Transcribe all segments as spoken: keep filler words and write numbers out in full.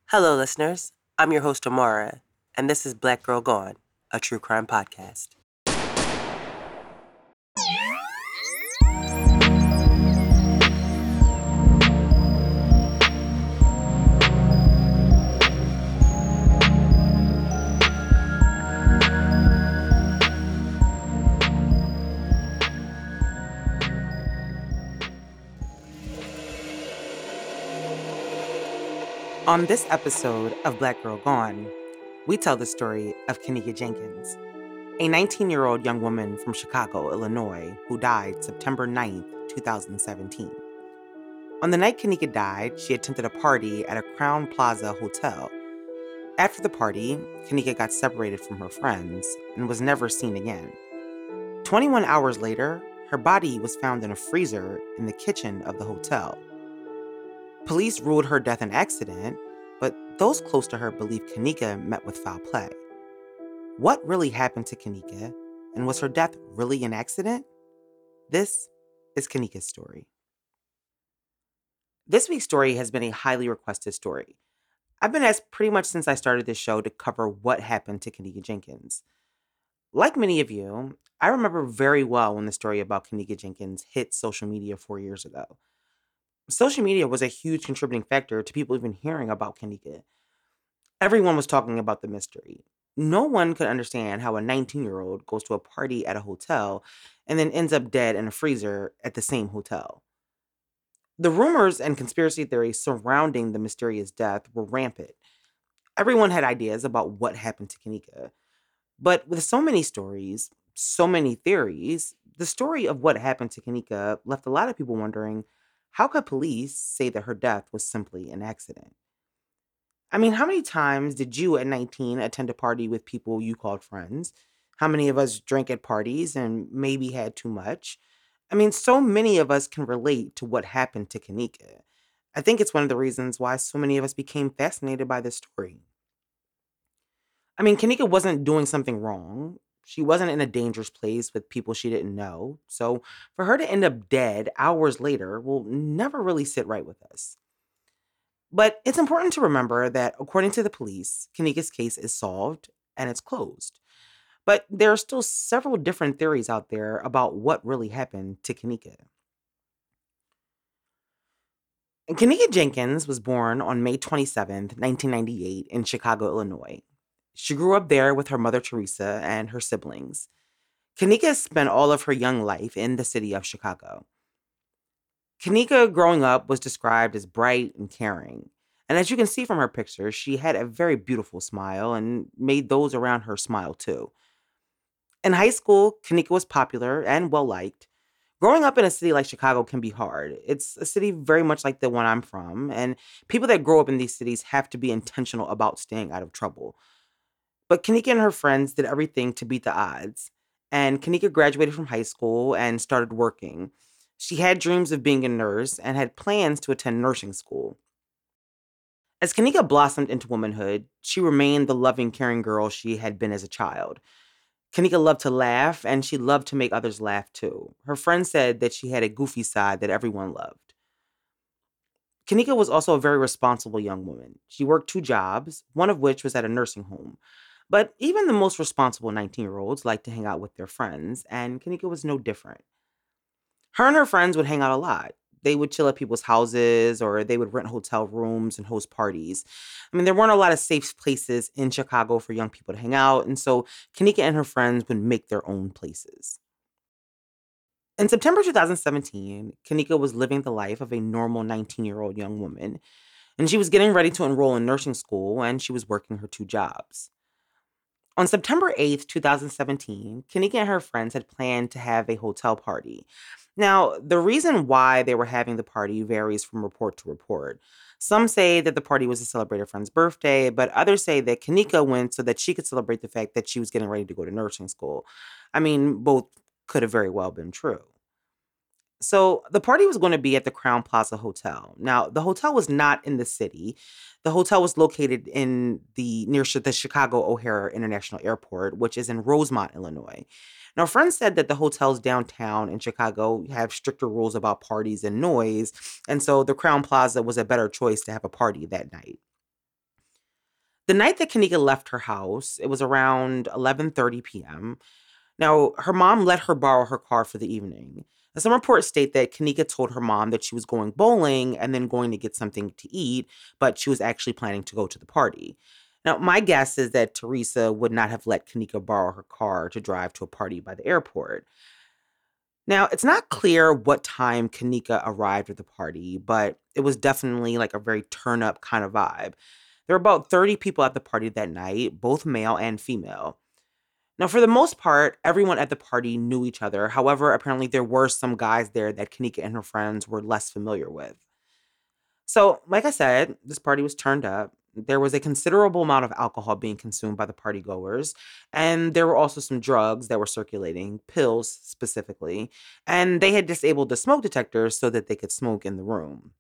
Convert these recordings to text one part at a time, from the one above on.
Hello, listeners. I'm your host, Amara, and this is Black Girl Gone, a true crime podcast. On this episode of Black Girl Gone, we tell the story of Kenneka Jenkins, a nineteen-year-old young woman from Chicago, Illinois, who died September ninth, twenty seventeen. On the night Kenneka died, she attended a party at a Crowne Plaza hotel. After the party, Kenneka got separated from her friends and was never seen again. twenty-one hours later, her body was found in a freezer in the kitchen of the hotel. Police ruled her death an accident, but those close to her believe Kenneka met with foul play. What really happened to Kenneka, and was her death really an accident? This is Kenneka's story. This week's story has been a highly requested story. I've been asked pretty much since I started this show to cover what happened to Kenneka Jenkins. Like many of you, I remember very well when the story about Kenneka Jenkins hit social media four years ago. Social media was a huge contributing factor to people even hearing about Kenneka. Everyone was talking about the mystery. No one could understand how a nineteen-year-old goes to a party at a hotel and then ends up dead in a freezer at the same hotel. The rumors and conspiracy theories surrounding the mysterious death were rampant. Everyone had ideas about what happened to Kenneka. But with so many stories, so many theories, the story of what happened to Kenneka left a lot of people wondering, how could police say that her death was simply an accident? I mean, how many times did you at nineteen attend a party with people you called friends? How many of us drank at parties and maybe had too much? I mean, so many of us can relate to what happened to Kenneka. I think it's one of the reasons why so many of us became fascinated by this story. I mean, Kenneka wasn't doing something wrong. She wasn't in a dangerous place with people she didn't know. So for her to end up dead hours later will never really sit right with us. But it's important to remember that according to the police, Kenneka's case is solved and it's closed. But there are still several different theories out there about what really happened to Kenneka. Kenneka Jenkins was born on May twenty-seventh, nineteen ninety-eight in Chicago, Illinois. She grew up there with her mother, Teresa, and her siblings. Kenneka spent all of her young life in the city of Chicago. Kenneka, growing up, was described as bright and caring. And as you can see from her picture, she had a very beautiful smile and made those around her smile too. In high school, Kenneka was popular and well-liked. Growing up in a city like Chicago can be hard. It's a city very much like the one I'm from, and people that grow up in these cities have to be intentional about staying out of trouble. But Kenneka and her friends did everything to beat the odds. And Kenneka graduated from high school and started working. She had dreams of being a nurse and had plans to attend nursing school. As Kenneka blossomed into womanhood, she remained the loving, caring girl she had been as a child. Kenneka loved to laugh, and she loved to make others laugh too. Her friends said that she had a goofy side that everyone loved. Kenneka was also a very responsible young woman. She worked two jobs, one of which was at a nursing home. But even the most responsible nineteen-year-olds liked to hang out with their friends, and Kenneka was no different. Her and her friends would hang out a lot. They would chill at people's houses, or they would rent hotel rooms and host parties. I mean, there weren't a lot of safe places in Chicago for young people to hang out, and so Kenneka and her friends would make their own places. In September twenty seventeen, Kenneka was living the life of a normal nineteen-year-old young woman, and she was getting ready to enroll in nursing school, and she was working her two jobs. On September eighth, twenty seventeen, Kenneka and her friends had planned to have a hotel party. Now, the reason why they were having the party varies from report to report. Some say that the party was to celebrate a friend's birthday, but others say that Kenneka went so that she could celebrate the fact that she was getting ready to go to nursing school. I mean, both could have very well been true. So the party was going to be at the Crowne Plaza Hotel. Now, the hotel was not in the city. The hotel was located in the near Chi- the Chicago O'Hare International Airport, which is in Rosemont, Illinois. Now, friends said that the hotels downtown in Chicago have stricter rules about parties and noise, and so the Crowne Plaza was a better choice to have a party that night. The night that Kanika left her house, it was around eleven thirty p m. Now, her mom let her borrow her car for the evening. Now, some reports state that Kanika told her mom that she was going bowling and then going to get something to eat, but she was actually planning to go to the party. Now, my guess is that Teresa would not have let Kanika borrow her car to drive to a party by the airport. Now, it's not clear what time Kanika arrived at the party, but it was definitely like a very turn up kind of vibe. There were about thirty people at the party that night, both male and female. Now, for the most part, everyone at the party knew each other. However, apparently there were some guys there that Kanika and her friends were less familiar with. So, like I said, this party was turned up. There was a considerable amount of alcohol being consumed by the party goers, and there were also some drugs that were circulating, pills specifically, and they had disabled the smoke detectors so that they could smoke in the room.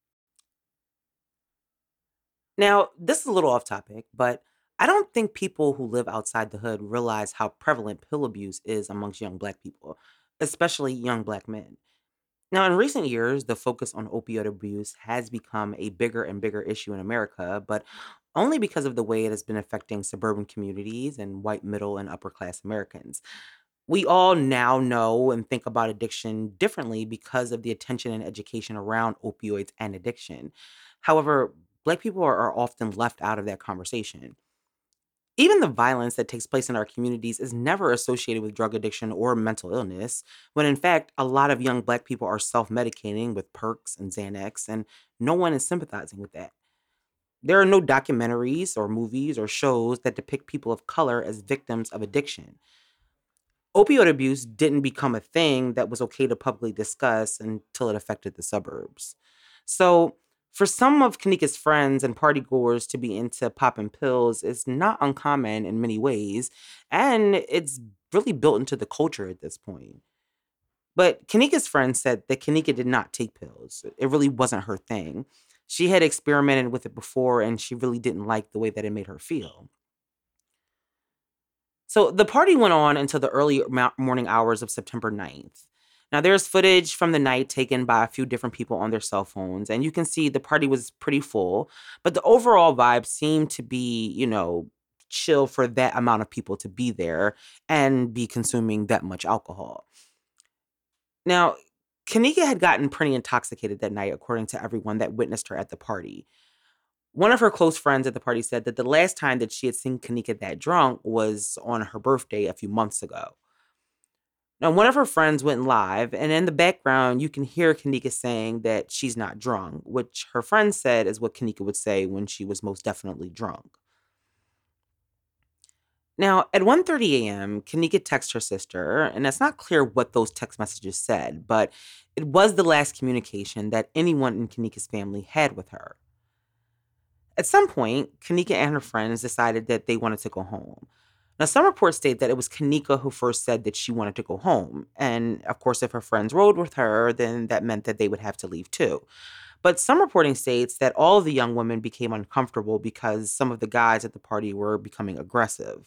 Now, this is a little off topic, but I don't think people who live outside the hood realize how prevalent pill abuse is amongst young black people, especially young black men. Now, in recent years, the focus on opioid abuse has become a bigger and bigger issue in America, but only because of the way it has been affecting suburban communities and white, middle, and upper class Americans. We all now know and think about addiction differently because of the attention and education around opioids and addiction. However, Black people are, are often left out of that conversation. Even the violence that takes place in our communities is never associated with drug addiction or mental illness, when in fact, a lot of young Black people are self medicating with perks and Xanax, and no one is sympathizing with that. There are no documentaries or movies or shows that depict people of color as victims of addiction. Opioid abuse didn't become a thing that was okay to publicly discuss until it affected the suburbs. So, for some of Kanika's friends and party goers to be into popping pills is not uncommon in many ways, and it's really built into the culture at this point. But Kanika's friends said that Kanika did not take pills. It really wasn't her thing. She had experimented with it before, and she really didn't like the way that it made her feel. So the party went on until the early mo- morning hours of September ninth. Now, there's footage from the night taken by a few different people on their cell phones, and you can see the party was pretty full, but the overall vibe seemed to be, you know, chill for that amount of people to be there and be consuming that much alcohol. Now, Kanika had gotten pretty intoxicated that night, according to everyone that witnessed her at the party. One of her close friends at the party said that the last time that she had seen Kanika that drunk was on her birthday a few months ago. Now, one of her friends went live, and in the background, you can hear Kanika saying that she's not drunk, which her friend said is what Kanika would say when she was most definitely drunk. Now, at one thirty a m, Kanika texts her sister, and it's not clear what those text messages said, but it was the last communication that anyone in Kanika's family had with her. At some point, Kanika and her friends decided that they wanted to go home. Now, some reports state that it was Kanika who first said that she wanted to go home. And of course, if her friends rode with her, then that meant that they would have to leave too. But some reporting states that all of the young women became uncomfortable because some of the guys at the party were becoming aggressive.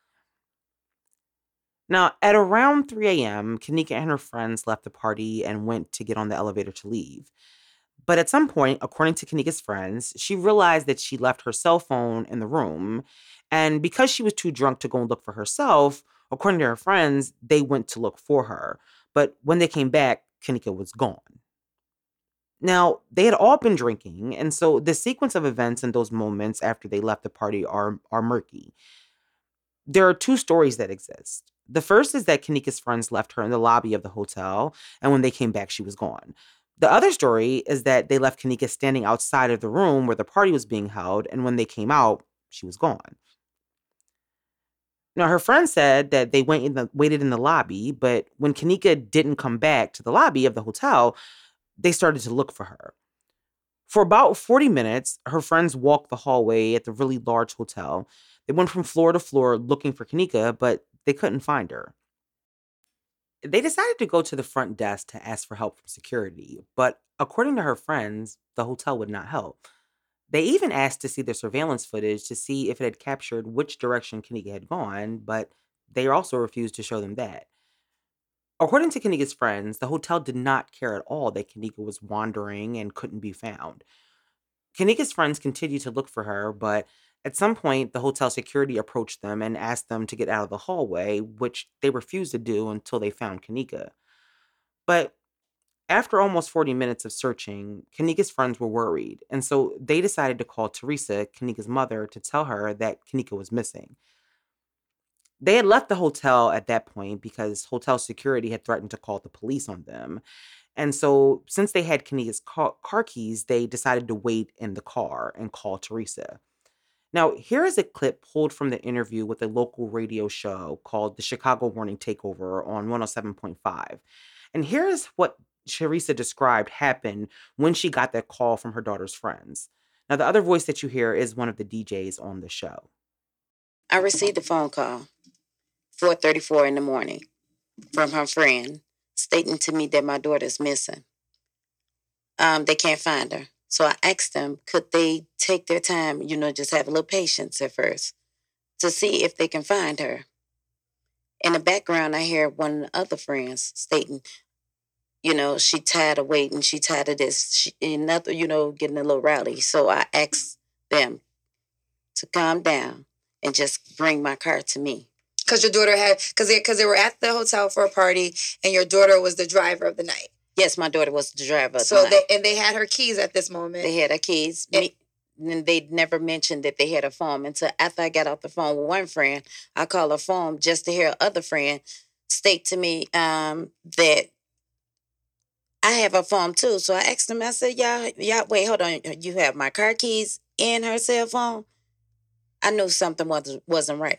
Now, at around three a m, Kanika and her friends left the party and went to get on the elevator to leave. But at some point, according to Kanika's friends, she realized that she left her cell phone in the room. And because she was too drunk to go and look for herself, according to her friends, they went to look for her. But when they came back, Kanika was gone. Now, they had all been drinking, and so the sequence of events in those moments after they left the party are, are murky. There are two stories that exist. The first is that Kanika's friends left her in the lobby of the hotel, and when they came back, she was gone. The other story is that they left Kanika standing outside of the room where the party was being held, and when they came out, she was gone. Now, her friend said that they went in the, waited in the lobby, but when Kanika didn't come back to the lobby of the hotel, they started to look for her. For about forty minutes, her friends walked the hallway at the really large hotel. They went from floor to floor looking for Kanika, but they couldn't find her. They decided to go to the front desk to ask for help from security, but according to her friends, the hotel would not help. They even asked to see the surveillance footage to see if it had captured which direction Kanika had gone, but they also refused to show them that. According to Kanika's friends, the hotel did not care at all that Kanika was wandering and couldn't be found. Kanika's friends continued to look for her, but At some point, the hotel security approached them and asked them to get out of the hallway, which they refused to do until they found Kanika. But after almost forty minutes of searching, Kanika's friends were worried, and so they decided to call Teresa, Kanika's mother, to tell her that Kanika was missing. They had left the hotel at that point because hotel security had threatened to call the police on them. And so, since they had Kanika's car, car keys, they decided to wait in the car and call Teresa. Now, here is a clip pulled from the interview with a local radio show called the Chicago Morning Takeover on one oh seven point five. And here is what Teresa described happened when she got that call from her daughter's friends. Now, the other voice that you hear is one of the D Js on the show. I received a phone call, four thirty-four in the morning, from her friend stating to me that my daughter's missing. Um, they can't find her. So I asked them, could they take their time, you know, just have a little patience at first to see if they can find her. In the background, I hear one of the other friends stating, you know, she tired of waiting, she tired of this, she, another, you know, getting a little rowdy. So I asked them to calm down and just bring my car to me. Because your daughter had, because they, cause they were at the hotel for a party, and your daughter was the driver of the night. Yes, my daughter was the driver of so the night. They, and they had her keys at this moment. They had her keys. And, Me, and they never mentioned that they had a phone until after I got off the phone with one friend. I called her phone just to hear other friend state to me um, that I have a phone too. So I asked them, I said, y'all, y'all, wait, hold on. You have my car keys and her cell phone? I knew something was, wasn't right.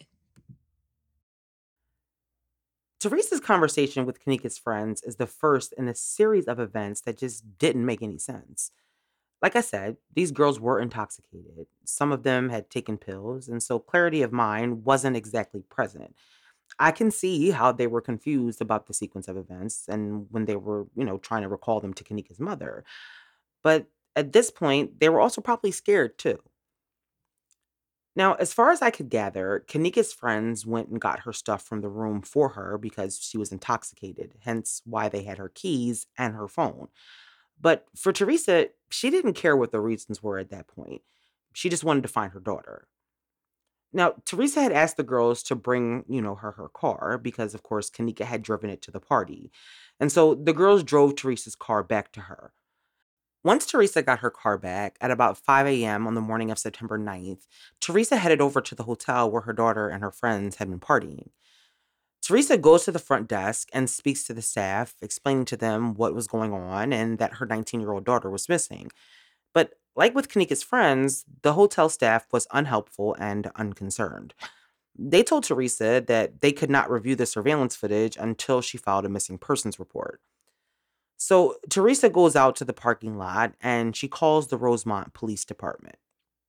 Teresa's conversation with Kanika's friends is the first in a series of events that just didn't make any sense. Like I said, these girls were intoxicated. Some of them had taken pills, and so clarity of mind wasn't exactly present. I can see how they were confused about the sequence of events and when they were, you know, trying to recall them to Kanika's mother. But at this point, they were also probably scared too. Now, as far as I could gather, Kanika's friends went and got her stuff from the room for her because she was intoxicated, hence why they had her keys and her phone. But for Teresa, she didn't care what the reasons were at that point. She just wanted to find her daughter. Now, Teresa had asked the girls to bring, you know, her her car because, of course, Kanika had driven it to the party. And so the girls drove Teresa's car back to her. Once Teresa got her car back at about five a.m. on the morning of September ninth, Teresa headed over to the hotel where her daughter and her friends had been partying. Teresa goes to the front desk and speaks to the staff, explaining to them what was going on and that her nineteen-year-old daughter was missing. But like with Kanika's friends, the hotel staff was unhelpful and unconcerned. They told Teresa that they could not review the surveillance footage until she filed a missing persons report. So Teresa goes out to the parking lot and she calls the Rosemont Police Department.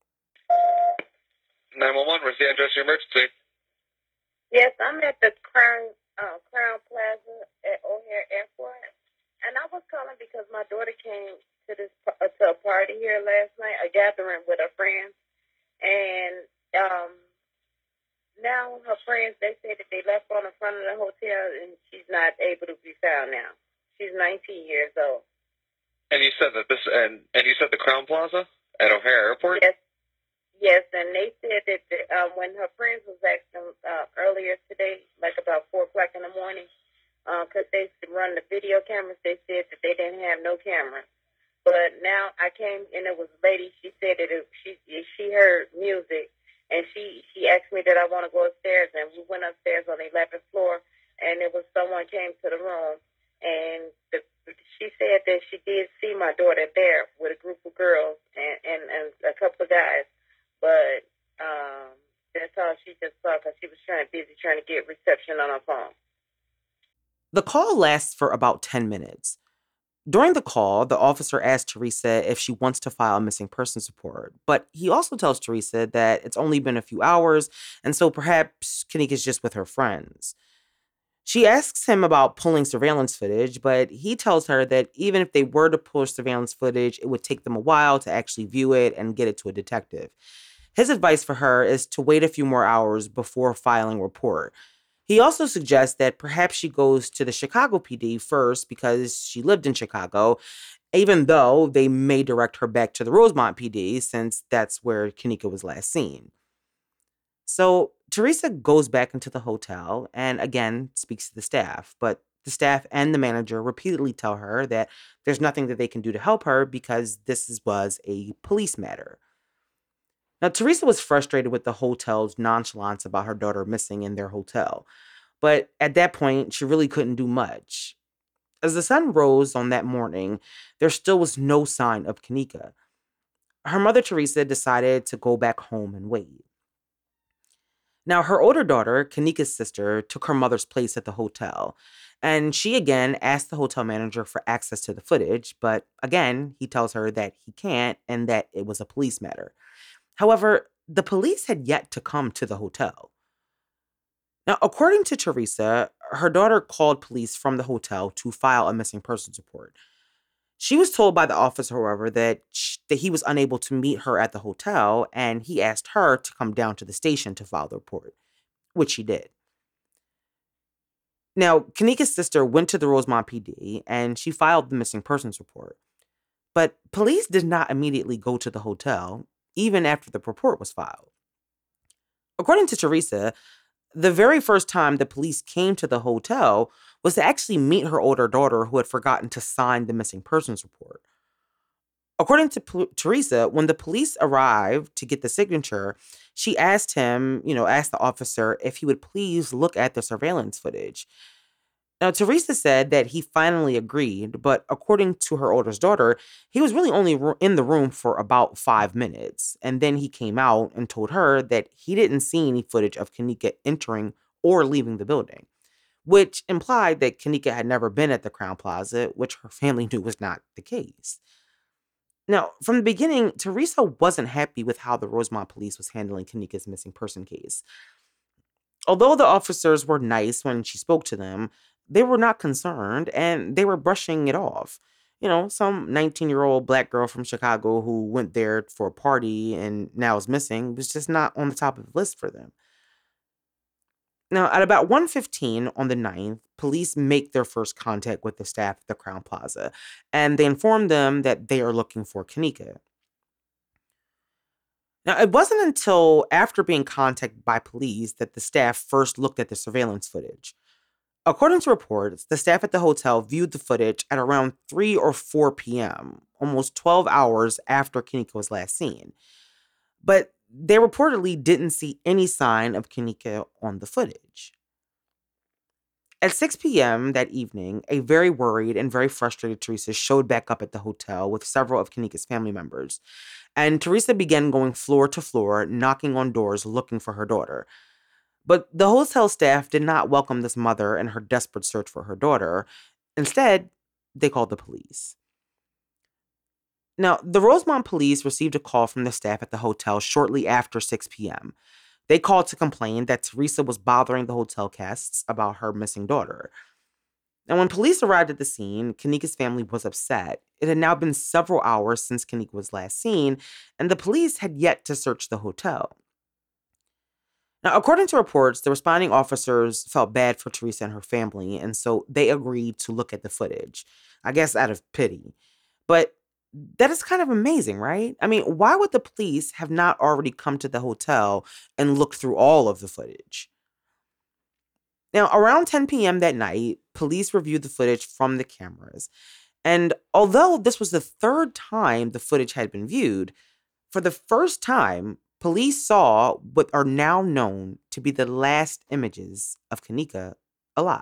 nine one one, where's the address of your emergency? Yes, I'm at the Crown, uh, Crown Plaza at O'Hare Airport. And I was calling because my daughter came to this uh, to a party here last night, a gathering with her friends. And um, now her friends, they say that they left on the front of the hotel and she's not able to be found now. She's nineteen years old. And you said that this, and, and you said the Crown Plaza at O'Hare Airport? Yes. Yes, and they said that the, uh, when her friends was asking uh, earlier today, like about four o'clock in the morning, because uh, they run the video cameras, they said that they didn't have no cameras. But now I came, and it was a lady, she said that it, she she heard music, and she, she asked me that I want to go upstairs, and we went upstairs on the eleventh floor, and it was someone came to the room, and the, she said that she did see my daughter there with a group of girls and, and, and a couple of guys. But um, that's all she just saw because she was trying busy trying to get reception on her phone. The call lasts for about ten minutes. During the call, the officer asks Teresa if she wants to file a missing persons report, but he also tells Teresa that it's only been a few hours, and so perhaps Kanika's just with her friends. She asks him about pulling surveillance footage, but he tells her that even if they were to pull surveillance footage, it would take them a while to actually view it and get it to a detective. His advice for her is to wait a few more hours before filing a report. He also suggests that perhaps she goes to the Chicago P D first because she lived in Chicago, even though they may direct her back to the Rosemont P D since that's where Kanika was last seen. So Teresa goes back into the hotel and again speaks to the staff, but the staff and the manager repeatedly tell her that there's nothing that they can do to help her because this is- was a police matter. Now, Teresa was frustrated with the hotel's nonchalance about her daughter missing in their hotel, but at that point, she really couldn't do much. As the sun rose on that morning, there still was no sign of Kanika. Her mother, Teresa, decided to go back home and wait. Now, her older daughter, Kanika's sister, took her mother's place at the hotel, and she again asked the hotel manager for access to the footage, but again, he tells her that he can't and that it was a police matter. However, the police had yet to come to the hotel. Now, according to Teresa, her daughter called police from the hotel to file a missing persons report. She was told by the officer, however, that, sh- that he was unable to meet her at the hotel, and he asked her to come down to the station to file the report, which she did. Now, Kanika's sister went to the Rosemont P D, and she filed the missing persons report. But police did not immediately go to the hotel, even after the report was filed. According to Teresa, the very first time the police came to the hotel was to actually meet her older daughter who had forgotten to sign the missing persons report. According to P- Teresa, when the police arrived to get the signature, she asked him, you know, asked the officer if he would please look at the surveillance footage. Now, Teresa said that he finally agreed, but according to her oldest daughter, he was really only ro- in the room for about five minutes. And then he came out and told her that he didn't see any footage of Kanika entering or leaving the building, which implied that Kanika had never been at the Crown Plaza, which her family knew was not the case. Now, from the beginning, Teresa wasn't happy with how the Rosemont police was handling Kanika's missing person case. Although the officers were nice when she spoke to them, they were not concerned and they were brushing it off. You know, some nineteen year old black girl from Chicago who went there for a party and now is missing was just not on the top of the list for them. Now, at about one fifteen on the ninth, police make their first contact with the staff at the Crown Plaza, and they inform them that they are looking for Kanika. Now, it wasn't until after being contacted by police that the staff first looked at the surveillance footage. According to reports, the staff at the hotel viewed the footage at around three or four p.m., almost twelve hours after Kanika was last seen. But they reportedly didn't see any sign of Kanika on the footage. At six p.m. that evening, a very worried and very frustrated Teresa showed back up at the hotel with several of Kanika's family members. And Teresa began going floor to floor, knocking on doors looking for her daughter. But the hotel staff did not welcome this mother in her desperate search for her daughter. Instead, they called the police. Now, the Rosemont police received a call from the staff at the hotel shortly after six p.m. They called to complain that Teresa was bothering the hotel guests about her missing daughter. And when police arrived at the scene, Kanika's family was upset. It had now been several hours since Kanika was last seen, and the police had yet to search the hotel. Now, according to reports, the responding officers felt bad for Teresa and her family, and so they agreed to look at the footage, I guess out of pity. But that is kind of amazing, right? I mean, why would the police have not already come to the hotel and looked through all of the footage? Now, around ten p.m. that night, police reviewed the footage from the cameras. And although this was the third time the footage had been viewed, for the first time, police saw what are now known to be the last images of Kanika alive.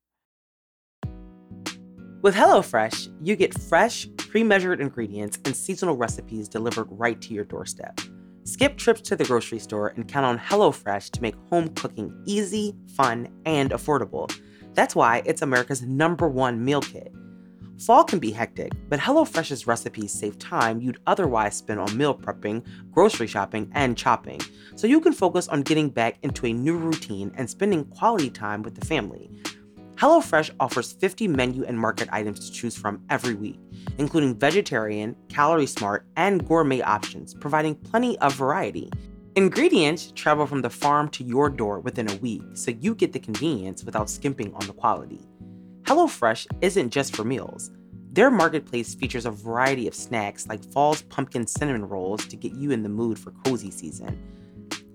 With HelloFresh, you get fresh, pre-measured ingredients and seasonal recipes delivered right to your doorstep. Skip trips to the grocery store and count on HelloFresh to make home cooking easy, fun, and affordable. That's why it's America's number one meal kit. Fall can be hectic, but HelloFresh's recipes save time you'd otherwise spend on meal prepping, grocery shopping, and chopping, so you can focus on getting back into a new routine and spending quality time with the family. HelloFresh offers fifty menu and market items to choose from every week, including vegetarian, calorie smart, and gourmet options, providing plenty of variety. Ingredients travel from the farm to your door within a week, so you get the convenience without skimping on the quality. HelloFresh isn't just for meals. Their marketplace features a variety of snacks like fall's pumpkin cinnamon rolls to get you in the mood for cozy season.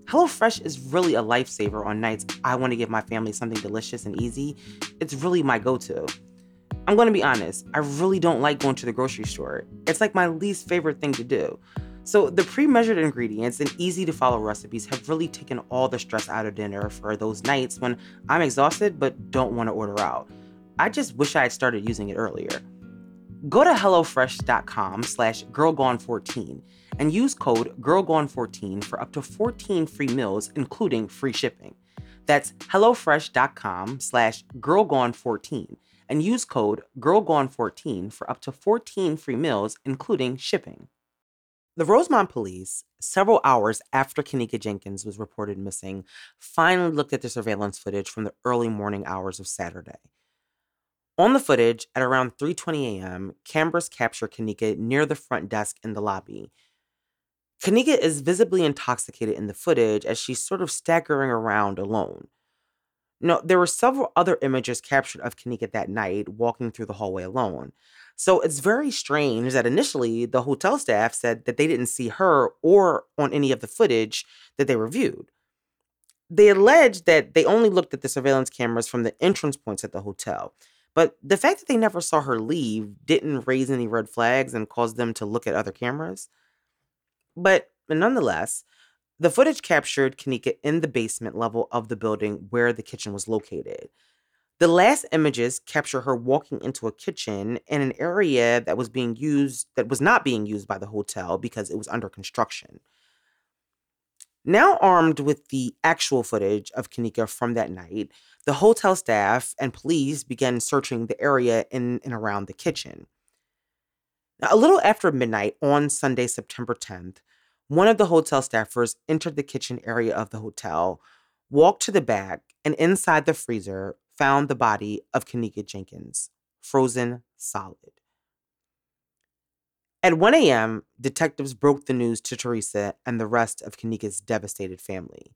HelloFresh is really a lifesaver on nights I want to give my family something delicious and easy. It's really my go-to. I'm going to be honest, I really don't like going to the grocery store. It's like my least favorite thing to do. So the pre-measured ingredients and easy-to-follow recipes have really taken all the stress out of dinner for those nights when I'm exhausted but don't want to order out. I just wish I had started using it earlier. Go to HelloFresh.com slash GirlGone14 and use code girl gone fourteen for up to fourteen free meals, including free shipping. That's HelloFresh.com slash GirlGone14 and use code girl gone fourteen for up to fourteen free meals, including shipping. The Rosemont police, several hours after Kenneka Jenkins was reported missing, finally looked at the surveillance footage from the early morning hours of Saturday. On the footage, at around three twenty a.m., cameras capture Kenneka near the front desk in the lobby. Kenneka is visibly intoxicated in the footage as she's sort of staggering around alone. No, there were several other images captured of Kenneka that night, walking through the hallway alone. So it's very strange that initially the hotel staff said that they didn't see her or on any of the footage that they reviewed. They alleged that they only looked at the surveillance cameras from the entrance points at the hotel. But the fact that they never saw her leave didn't raise any red flags and cause them to look at other cameras. But nonetheless, the footage captured Kenneka in the basement level of the building where the kitchen was located. The last images capture her walking into a kitchen in an area that was being used, that was not being used by the hotel because it was under construction. Now armed with the actual footage of Kenneka from that night, the hotel staff and police began searching the area in and around the kitchen. Now, a little after midnight on Sunday, September tenth, one of the hotel staffers entered the kitchen area of the hotel, walked to the back, and inside the freezer found the body of Kenneka Jenkins, frozen solid. At one a.m., detectives broke the news to Teresa and the rest of Kenneka's devastated family.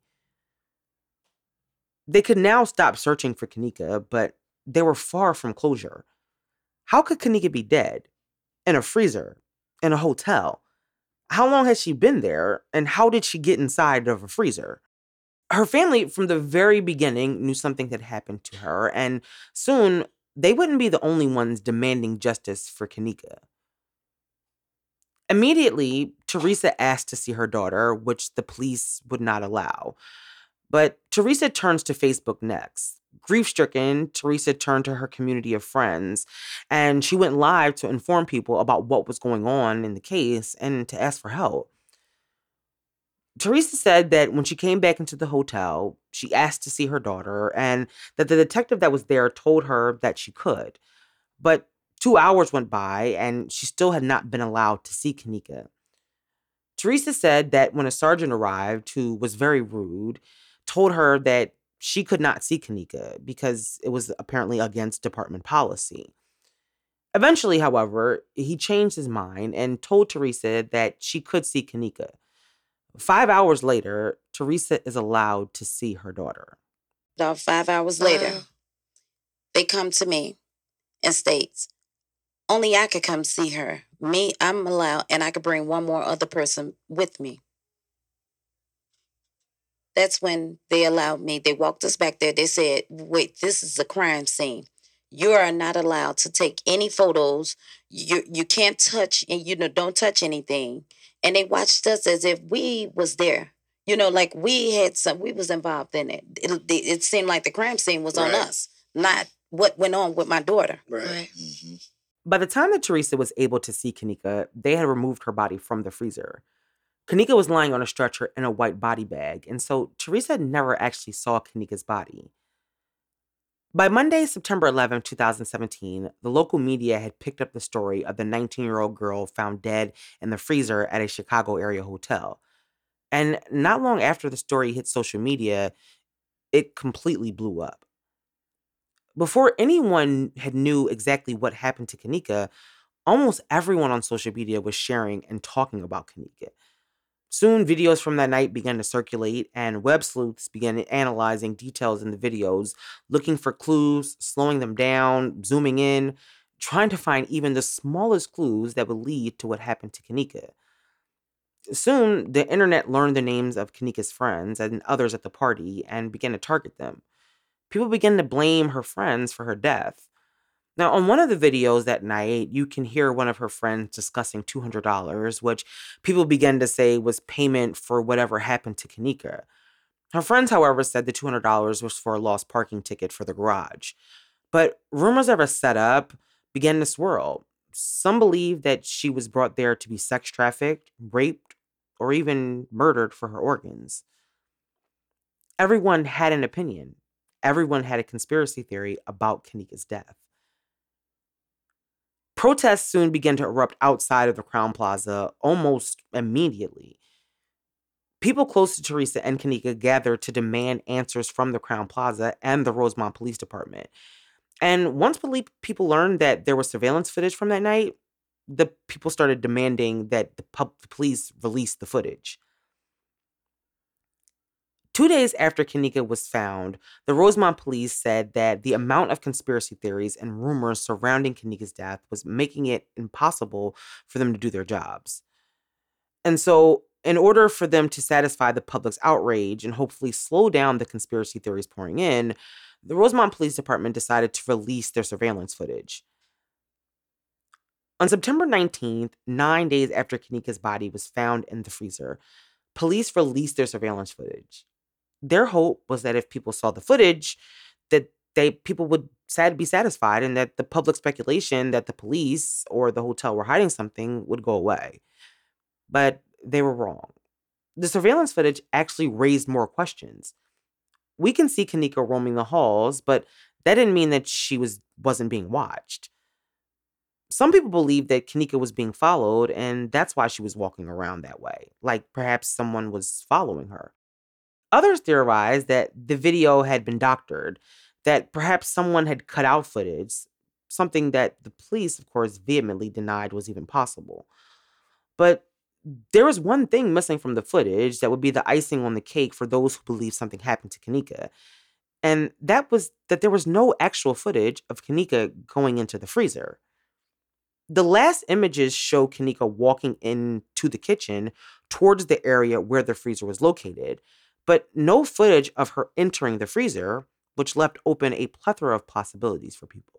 They could now stop searching for Kenneka, but they were far from closure. How could Kenneka be dead? In a freezer? In a hotel? How long had she been there, and how did she get inside of a freezer? Her family, from the very beginning, knew something had happened to her, and soon they wouldn't be the only ones demanding justice for Kenneka. Immediately, Teresa asked to see her daughter, which the police would not allow. But Teresa turns to Facebook next. Grief-stricken, Teresa turned to her community of friends, and she went live to inform people about what was going on in the case and to ask for help. Teresa said that when she came back into the hotel, she asked to see her daughter, and that the detective that was there told her that she could. But two hours went by, and she still had not been allowed to see Kenneka. Teresa said that when a sergeant arrived, who was very rude, told her that she could not see Kenneka because it was apparently against department policy. Eventually, however, he changed his mind and told Teresa that she could see Kenneka. Five hours later, Teresa is allowed to see her daughter. About five hours later, they come to me and states, only I could come see her. Me, I'm allowed, and I could bring one more other person with me. That's when they allowed me. They walked us back there. They said, wait, this is a crime scene. You are not allowed to take any photos. You you can't touch, and you know, don't touch anything. And they watched us as if we was there. You know, like we had some, we was involved in it. It, it seemed like the crime scene was on Right. us, not what went on with my daughter. Right. Right. Mhm. By the time that Teresa was able to see Kenneka, they had removed her body from the freezer. Kenneka was lying on a stretcher in a white body bag, and so Teresa never actually saw Kenneka's body. By Monday, September eleventh, twenty seventeen, the local media had picked up the story of the nineteen-year-old girl found dead in the freezer at a Chicago area hotel. And not long after the story hit social media, it completely blew up. Before anyone had knew exactly what happened to Kenneka, almost everyone on social media was sharing and talking about Kenneka. Soon, videos from that night began to circulate, and web sleuths began analyzing details in the videos, looking for clues, slowing them down, zooming in, trying to find even the smallest clues that would lead to what happened to Kenneka. Soon, the internet learned the names of Kanika's friends and others at the party and began to target them. People began to blame her friends for her death. Now, on one of the videos that night, you can hear one of her friends discussing two hundred dollars, which people began to say was payment for whatever happened to Kanika. Her friends, however, said the two hundred dollars was for a lost parking ticket for the garage. But rumors of her setup began to swirl. Some believed that she was brought there to be sex trafficked, raped, or even murdered for her organs. Everyone had an opinion. Everyone had a conspiracy theory about Kanika's death. Protests soon began to erupt outside of the Crown Plaza almost immediately. People close to Teresa and Kanika gathered to demand answers from the Crown Plaza and the Rosemont Police Department. And once poli- people learned that there was surveillance footage from that night, the people started demanding that the, pub- the police release the footage. Two days after Kanika was found, the Rosemont police said that the amount of conspiracy theories and rumors surrounding Kanika's death was making it impossible for them to do their jobs. And so, in order for them to satisfy the public's outrage and hopefully slow down the conspiracy theories pouring in, the Rosemont Police Department decided to release their surveillance footage. On September nineteenth, nine days after Kanika's body was found in the freezer, police released their surveillance footage. Their hope was that if people saw the footage, that they people would sad, be satisfied and that the public speculation that the police or the hotel were hiding something would go away. But they were wrong. The surveillance footage actually raised more questions. We can see Kanika roaming the halls, but that didn't mean that she was, wasn't being watched. Some people believe that Kanika was being followed, and that's why she was walking around that way, like perhaps someone was following her. Others theorized that the video had been doctored, that perhaps someone had cut out footage, something that the police, of course, vehemently denied was even possible. But there was one thing missing from the footage that would be the icing on the cake for those who believe something happened to Kanika. And that was that there was no actual footage of Kanika going into the freezer. The last images show Kanika walking into the kitchen towards the area where the freezer was located, but no footage of her entering the freezer, which left open a plethora of possibilities for people.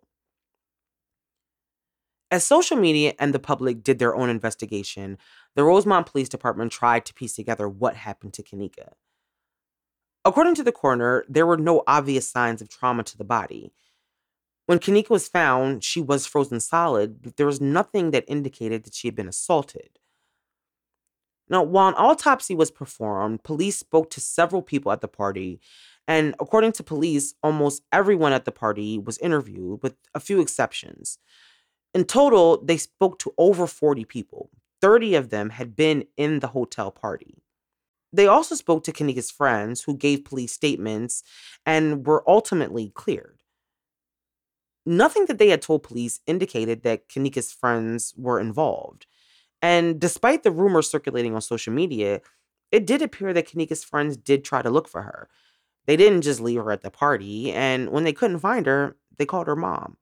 As social media and the public did their own investigation, the Rosemont Police Department tried to piece together what happened to Kanika. According to the coroner, there were no obvious signs of trauma to the body. When Kanika was found, she was frozen solid, but there was nothing that indicated that she had been assaulted. Now, while an autopsy was performed, police spoke to several people at the party, and according to police, almost everyone at the party was interviewed, with a few exceptions. In total, they spoke to over forty people. thirty of them had been in the hotel party. They also spoke to Kanika's friends, who gave police statements and were ultimately cleared. Nothing that they had told police indicated that Kanika's friends were involved. And despite the rumors circulating on social media, it did appear that Kanika's friends did try to look for her. They didn't just leave her at the party, and when they couldn't find her, they called her mom.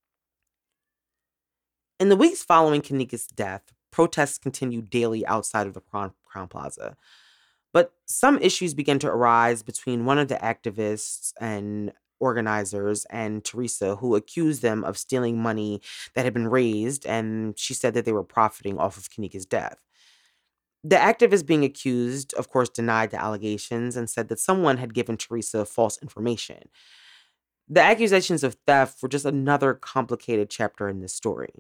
In the weeks following Kanika's death, protests continued daily outside of the Crown, Crown Plaza. But some issues began to arise between one of the activists and organizers and Teresa, who accused them of stealing money that had been raised, and she said that they were profiting off of Kanika's death. The activist being accused, of course, denied the allegations and said that someone had given Teresa false information. The accusations of theft were just another complicated chapter in this story.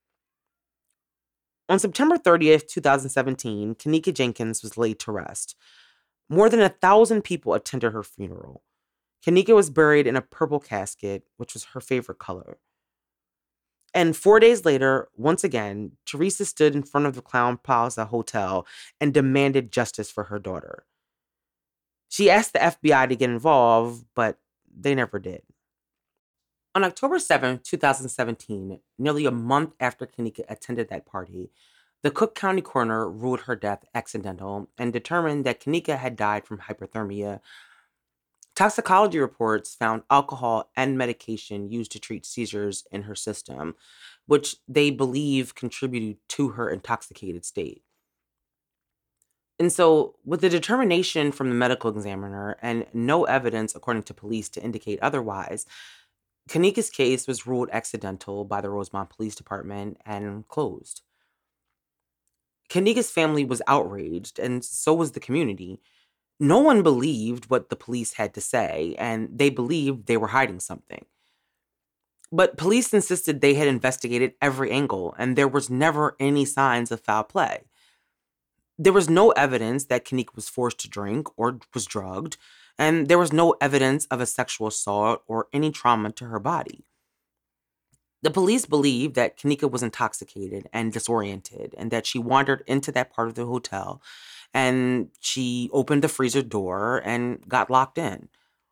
On September thirtieth, twenty seventeen, Kanika Jenkins was laid to rest. More than a thousand people attended her funeral. Kanika was buried in a purple casket, which was her favorite color. And four days later, once again, Teresa stood in front of the Crown Plaza Hotel and demanded justice for her daughter. She asked the F B I to get involved, but they never did. On October seventh, twenty seventeen, nearly a month after Kanika attended that party, the Cook County coroner ruled her death accidental and determined that Kanika had died from hypothermia. Toxicology reports found alcohol and medication used to treat seizures in her system, which they believe contributed to her intoxicated state. And so, with the determination from the medical examiner and no evidence, according to police, to indicate otherwise, Kanika's case was ruled accidental by the Rosemont Police Department and closed. Kanika's family was outraged, and so was the community. No one believed what the police had to say, and they believed they were hiding something. But police insisted they had investigated every angle, and there was never any signs of foul play. There was no evidence that Kanika was forced to drink or was drugged, and there was no evidence of a sexual assault or any trauma to her body. The police believed that Kanika was intoxicated and disoriented, and that she wandered into that part of the hotel, and she opened the freezer door and got locked in.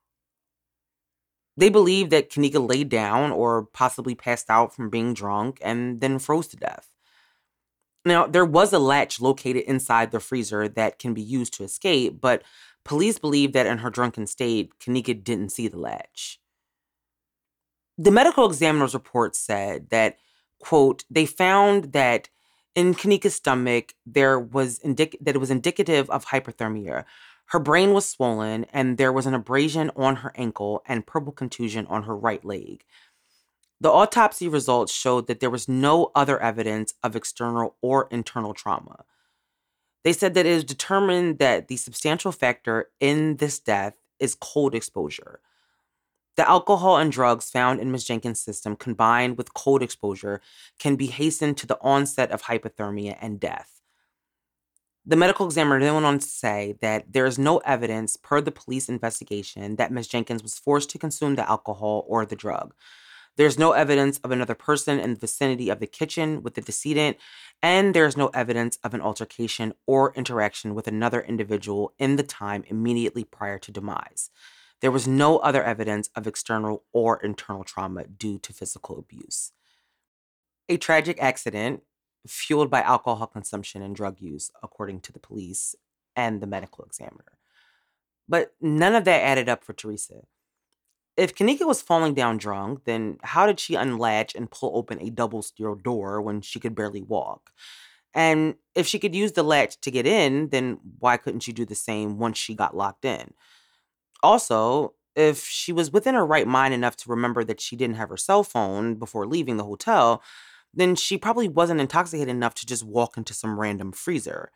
They believed that Kanika laid down or possibly passed out from being drunk and then froze to death. Now, there was a latch located inside the freezer that can be used to escape, but police believe that in her drunken state, Kanika didn't see the latch. The medical examiner's report said that, quote, they found that in Kanika's stomach, there was indic- that it was indicative of hypothermia. Her brain was swollen, and there was an abrasion on her ankle and purple contusion on her right leg. The autopsy results showed that there was no other evidence of external or internal trauma. They said that it is determined that the substantial factor in this death is cold exposure. The alcohol and drugs found in Miz Jenkins' system combined with cold exposure can be hastened to the onset of hypothermia and death. The medical examiner then went on to say that there is no evidence per the police investigation that Miz Jenkins was forced to consume the alcohol or the drug. There's no evidence of another person in the vicinity of the kitchen with the decedent, and there's no evidence of an altercation or interaction with another individual in the time immediately prior to demise. There was no other evidence of external or internal trauma due to physical abuse. A tragic accident fueled by alcohol consumption and drug use, according to the police and the medical examiner. But none of that added up for Teresa. If Kanika was falling down drunk, then how did she unlatch and pull open a double steel door when she could barely walk? And if she could use the latch to get in, then why couldn't she do the same once she got locked in? Also, if she was within her right mind enough to remember that she didn't have her cell phone before leaving the hotel, then she probably wasn't intoxicated enough to just walk into some random freezer.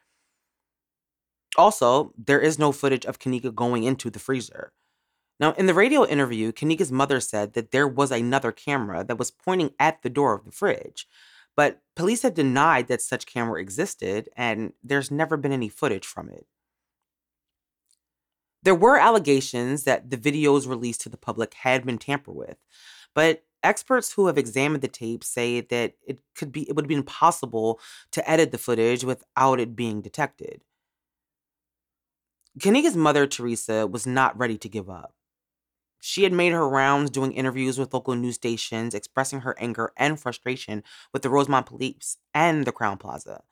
Also, there is no footage of Kanika going into the freezer. Now, in the radio interview, Kanika's mother said that there was another camera that was pointing at the door of the fridge, but police have denied that such camera existed, and there's never been any footage from it. There were allegations that the videos released to the public had been tampered with, but experts who have examined the tape say that it could be it would be impossible to edit the footage without it being detected. Kanika's mother, Teresa, was not ready to give up. She had made her rounds doing interviews with local news stations, expressing her anger and frustration with the Rosemont Police and the Crowne Plaza.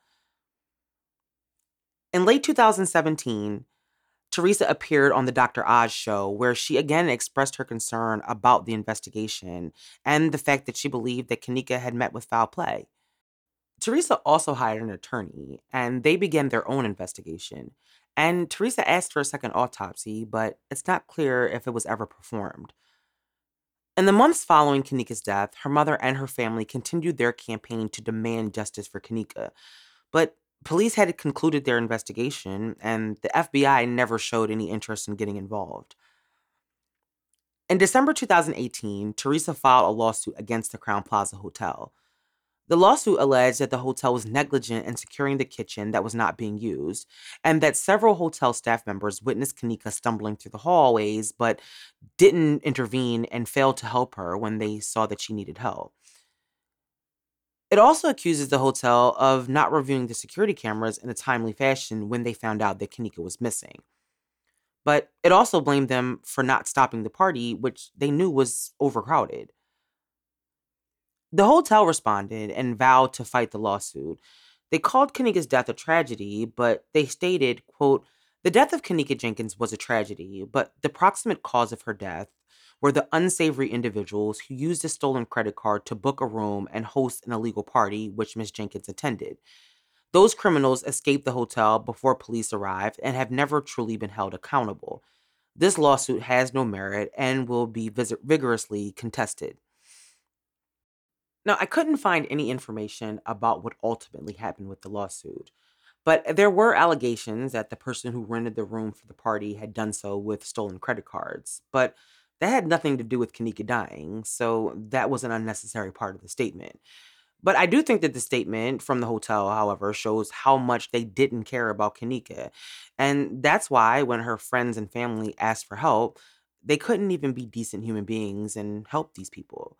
In late two thousand seventeen, Teresa appeared on the Doctor Oz show, where she again expressed her concern about the investigation and the fact that she believed that Kanika had met with foul play. Teresa also hired an attorney, and they began their own investigation. And Teresa asked for a second autopsy, but it's not clear if it was ever performed. In the months following Kanika's death, her mother and her family continued their campaign to demand justice for Kanika. But police had concluded their investigation, and the F B I never showed any interest in getting involved. In December two thousand eighteen, Teresa filed a lawsuit against the Crowne Plaza Hotel. The lawsuit alleged that the hotel was negligent in securing the kitchen that was not being used, and that several hotel staff members witnessed Kanika stumbling through the hallways but didn't intervene and failed to help her when they saw that she needed help. It also accuses the hotel of not reviewing the security cameras in a timely fashion when they found out that Kanika was missing. But it also blamed them for not stopping the party, which they knew was overcrowded. The hotel responded and vowed to fight the lawsuit. They called Kanika's death a tragedy, but they stated, quote, "The death of Kanika Jenkins was a tragedy, but the proximate cause of her death were the unsavory individuals who used a stolen credit card to book a room and host an illegal party, which Miz Jenkins attended. Those criminals escaped the hotel before police arrived and have never truly been held accountable. This lawsuit has no merit and will be vis- vigorously contested. Now, I couldn't find any information about what ultimately happened with the lawsuit, but there were allegations that the person who rented the room for the party had done so with stolen credit cards. But that had nothing to do with Kenneka dying, so that was an unnecessary part of the statement. But I do think that the statement from the hotel, however, shows how much they didn't care about Kenneka. And that's why when her friends and family asked for help, they couldn't even be decent human beings and help these people.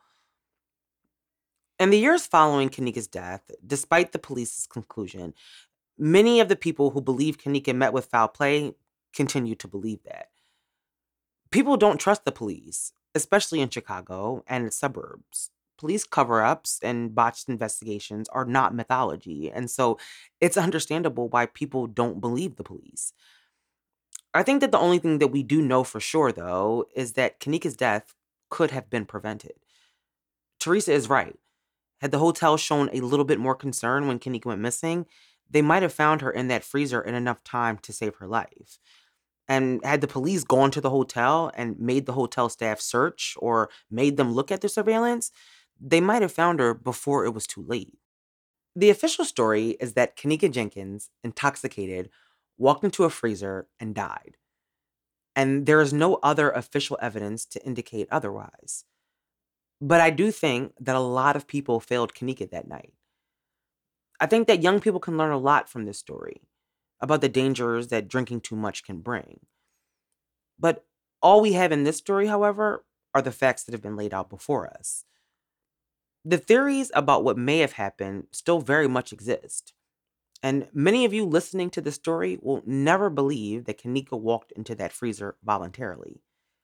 In the years following Kenneka's death, despite the police's conclusion, many of the people who believe Kenneka met with foul play continue to believe that. People don't trust the police, especially in Chicago and its suburbs. Police cover-ups and botched investigations are not mythology, and so it's understandable why people don't believe the police. I think that the only thing that we do know for sure, though, is that Kenneka's death could have been prevented. Teresa is right. Had the hotel shown a little bit more concern when Kenneka went missing, they might have found her in that freezer in enough time to save her life. And had the police gone to the hotel and made the hotel staff search or made them look at the surveillance, they might have found her before it was too late. The official story is that Kenneka Jenkins, intoxicated, walked into a freezer and died. And there is no other official evidence to indicate otherwise. But I do think that a lot of people failed Kenneka that night. I think that young people can learn a lot from this story about the dangers that drinking too much can bring. But all we have in this story, however, are the facts that have been laid out before us. The theories about what may have happened still very much exist. And many of you listening to this story will never believe that Kenneka walked into that freezer voluntarily.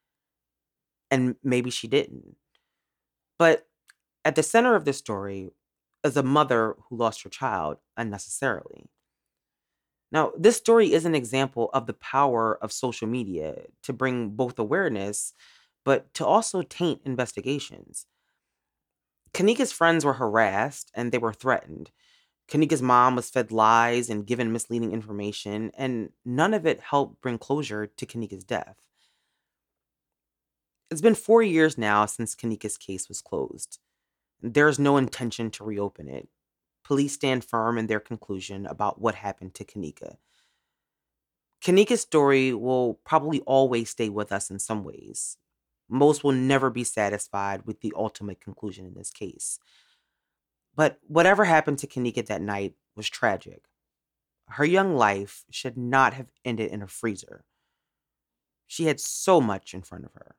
And maybe she didn't. But at the center of this story is a mother who lost her child unnecessarily. Now, this story is an example of the power of social media to bring both awareness, but to also taint investigations. Kenneka's friends were harassed and they were threatened. Kenneka's mom was fed lies and given misleading information, and none of it helped bring closure to Kenneka's death. It's been four years now since Kenneka's case was closed. There is no intention to reopen it. Police stand firm in their conclusion about what happened to Kenneka. Kenneka's story will probably always stay with us in some ways. Most will never be satisfied with the ultimate conclusion in this case. But whatever happened to Kenneka that night was tragic. Her young life should not have ended in a freezer. She had so much in front of her.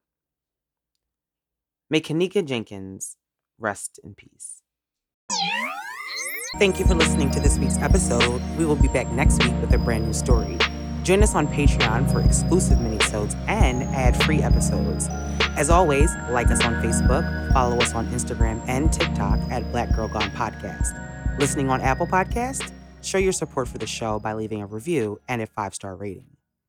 May Kenneka Jenkins rest in peace. Thank you for listening to this week's episode. We will be back next week with a brand new story. Join us on Patreon for exclusive minisodes and ad-free episodes. As always, like us on Facebook, follow us on Instagram and TikTok at Black Girl Gone Podcast. Listening on Apple Podcasts? Show your support for the show by leaving a review and a five-star rating.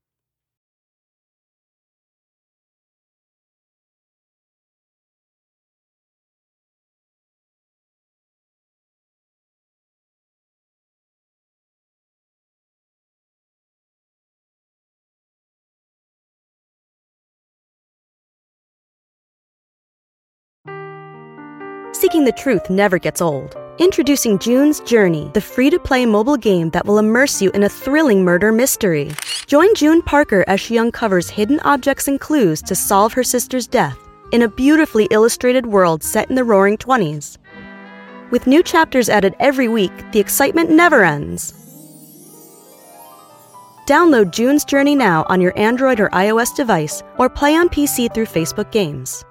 Seeking the truth never gets old. Introducing June's Journey, the free-to-play mobile game that will immerse you in a thrilling murder mystery. Join June Parker as she uncovers hidden objects and clues to solve her sister's death in a beautifully illustrated world set in the Roaring Twenties. With new chapters added every week, the excitement never ends. Download June's Journey now on your Android or iOS device, or play on P C through Facebook Games.